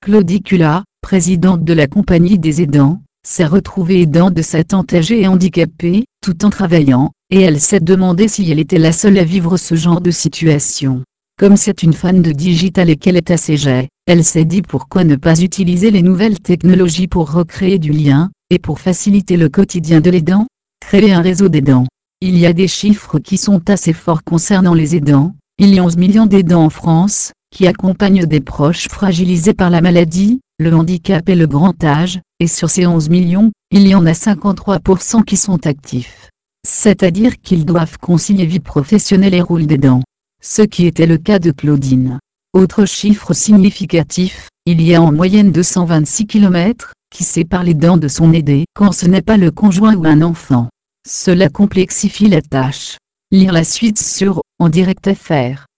Claudicula, présidente de la Compagnie des aidants, s'est retrouvée aidante de sa tante âgée et handicapée, tout en travaillant, et elle s'est demandé si elle était la seule à vivre ce genre de situation. Comme c'est une fan de digital et qu'elle est assez âgée, elle s'est dit pourquoi ne pas utiliser les nouvelles technologies pour recréer du lien, et pour faciliter le quotidien de l'aidant, créer un réseau d'aidants. Il y a des chiffres qui sont assez forts concernant les aidants. Il y a 11 millions d'aidants en France, qui accompagnent des proches fragilisés par la maladie, le handicap et le grand âge, et sur ces 11 millions, il y en a 53% qui sont actifs. C'est-à-dire qu'ils doivent concilier vie professionnelle et rôle d'aidant. Ce qui était le cas de Claudine. Autre chiffre significatif, il y a en moyenne 226 km, qui séparent l'aidant de son aidé quand ce n'est pas le conjoint ou un enfant. Cela complexifie la tâche. Lire la suite sur En Direct FR.